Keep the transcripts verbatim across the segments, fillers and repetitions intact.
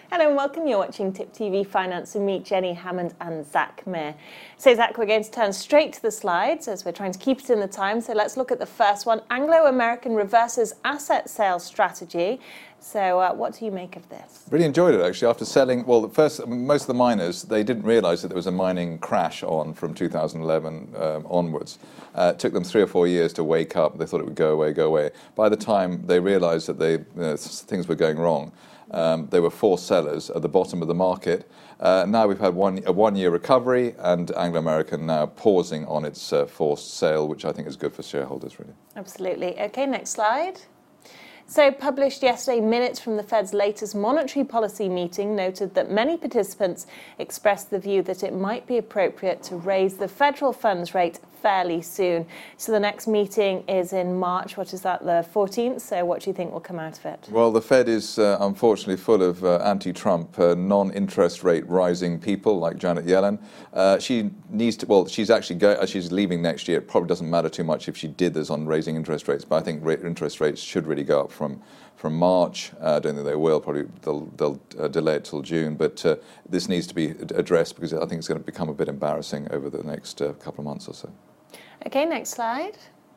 Hello and welcome. You're watching Tip T V Finance with me, Jenny Hammond and Zach Mir. So Zach, we're going to turn straight to the slides as we're trying to keep it in the time. So let's look at the first one. Anglo-American reverses asset sales strategy. So uh, what do you make of this? Really enjoyed it, actually. After selling, well, the first, most of the miners, they didn't realise that there was a mining crash on from two thousand eleven um, onwards. Uh, it took them three or four years to wake up. They thought it would go away, go away. By the time they realised that they, uh, things were going wrong, Um, they were forced sellers at the bottom of the market. Uh, now we've had one, a one-year recovery, and Anglo-American now pausing on its uh, forced sale, which I think is good for shareholders, really. Absolutely. Okay, next slide. So, published yesterday, minutes from the Fed's latest monetary policy meeting noted that many participants expressed the view that it might be appropriate to raise the federal funds rate fairly soon. So the next meeting is in March. What is that, the fourteenth? So what do you think will come out of it? Well, the Fed is uh, unfortunately full of uh, anti-Trump, uh, non-interest rate rising people like Janet Yellen. Uh, she needs to, well, she's actually go, she's leaving next year. It probably doesn't matter too much if she did this on raising interest rates, but I think rate, interest rates should really go up from from March. Uh, I don't think they will. Probably they'll, they'll uh, delay it till June. But uh, this needs to be addressed because I think it's going to become a bit embarrassing over the next uh, couple of months or so. Okay, next slide.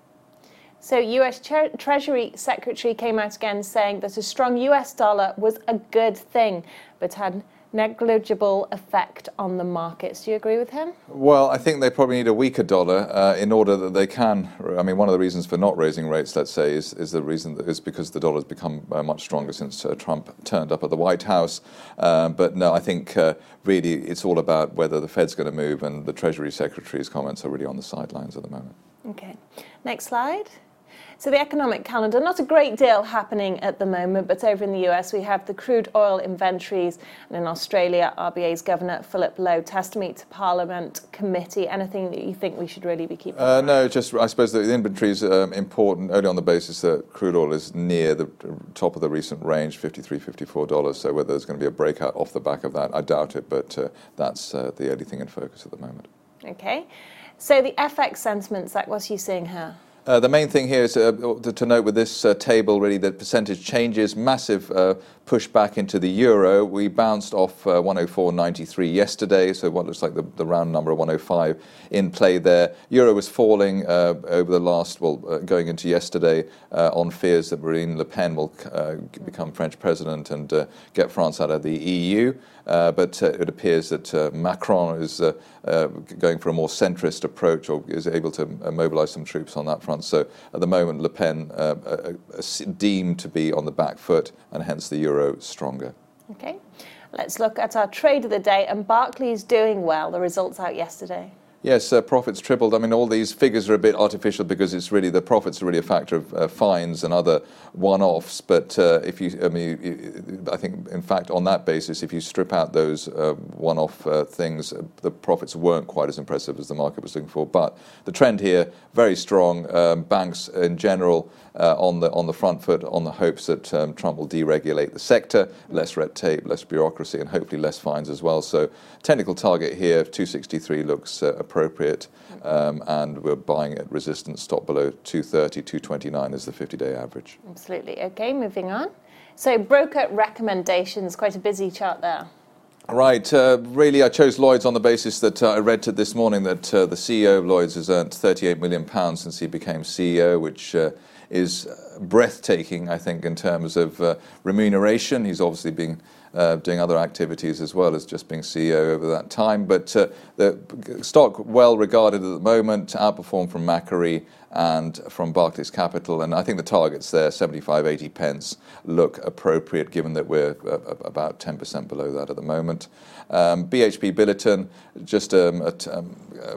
So U S Tre- Treasury Secretary came out again saying that a strong U S dollar was a good thing, but had negligible effect on the markets. Do you agree with him? Well, I think they probably need a weaker dollar uh, in order that they can. I mean, one of the reasons for not raising rates, let's say, is, is the reason that is because the dollar has become uh, much stronger since uh, Trump turned up at the White House. Um, but no, I think uh, really it's all about whether the Fed's going to move, and the Treasury Secretary's comments are really on the sidelines at the moment. Okay, next slide. So the economic calendar, not a great deal happening at the moment, but over in the U S we have the crude oil inventories, and in Australia, R B A's Governor Philip Lowe testimony to Parliament committee. Anything that you think we should really be keeping uh, an eye No, on? just I suppose the inventory is um, important only on the basis that crude oil is near the top of the recent range, fifty-three dollars, fifty-four dollars. So whether there's going to be a breakout off the back of that, I doubt it, but uh, that's uh, the only thing in focus at the moment. Okay, so the F X sentiment, Zach, what are you seeing here? Uh, the main thing here is uh, to, to note with this uh, table, really, that percentage changes, massive uh, push back into the euro. We bounced off uh, one oh four ninety-three yesterday, so what looks like the, the round number of one oh five in play there. Euro was falling uh, over the last, well, uh, going into yesterday uh, on fears that Marine Le Pen will uh, become French president and uh, get France out of the E U. Uh, but uh, it appears that uh, Macron is uh, uh, going for a more centrist approach, or is able to uh, mobilise some troops on that front. So at the moment, Le Pen uh, uh, uh, deemed to be on the back foot, and hence the euro stronger. Okay, let's look at our trade of the day, and Barclays doing well. The results out yesterday. Yes, uh, profits tripled. I mean, all these figures are a bit artificial because it's really the profits are really a factor of uh, fines and other one-offs. But uh, if you, I mean, I think, in fact, on that basis, if you strip out those uh, one-off uh, things, uh, the profits weren't quite as impressive as the market was looking for. But the trend here, very strong. Um, banks in general uh, on the on the front foot, on the hopes that um, Trump will deregulate the sector, less red tape, less bureaucracy, and hopefully less fines as well. So technical target here, two sixty-three looks uh, appropriate, um, and we're buying at resistance stop below two thirty, two twenty-nine is the fifty-day average. Absolutely. Okay, moving on. So broker recommendations, quite a busy chart there. Right. Uh, really, I chose Lloyds on the basis that uh, I read to this morning that uh, the C E O of Lloyds has earned thirty-eight million pounds since he became C E O, which uh, is breathtaking, I think, in terms of uh, remuneration. He's obviously been uh, doing other activities as well as just being C E O over that time. But uh, the stock well regarded at the moment, outperformed from Macquarie and from Barclays Capital, and I think the targets there, seventy-five, eighty pence, look appropriate given that we're uh, about ten percent below that at the moment. Um, B H P Billiton, just um, a, um,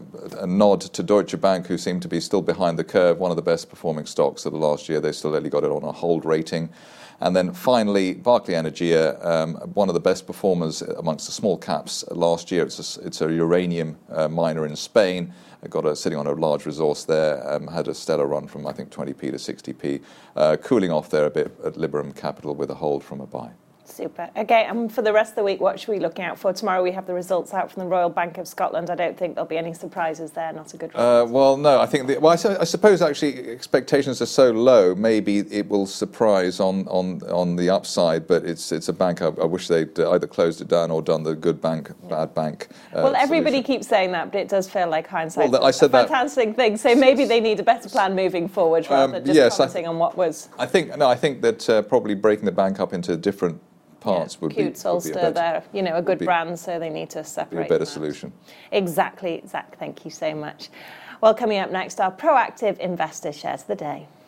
a nod to Deutsche Bank, who seem to be still behind the curve, one of the best performing stocks of the last year. They still only got it on a hold rating. And then finally, Berkeley Energia, um, one of the best performers amongst the small caps last year. It's a, it's a uranium uh, miner in Spain. Got a, sitting on a large resource there, um, had a stellar run from, I think, twenty p to sixty p, uh, cooling off there a bit at Liberum Capital with a hold from a buy. Super. Okay, and for the rest of the week, what should we look out for? Tomorrow we have the results out from the Royal Bank of Scotland. I don't think there'll be any surprises there. Not a good result. Uh, well, no, I think, the, well, I, su- I suppose actually expectations are so low, maybe it will surprise on, on, on the upside, but it's it's a bank, I, I wish they'd either closed it down or done the good bank, yeah. bad bank. Uh, well, everybody solution. keeps saying that, but it does feel like hindsight. Well, I said a fantastic that, thing. So maybe they need a better plan moving forward rather um, than just yes, commenting th- on what was. I think, no, I think that uh, probably breaking the bank up into different parts yeah, would, Coutts, be, would be a better, they're, you know, a good be, brand, so they need to separate. Be a better that. solution. Exactly, Zach. Thank you so much. Well, coming up next, our proactive investor shares the day.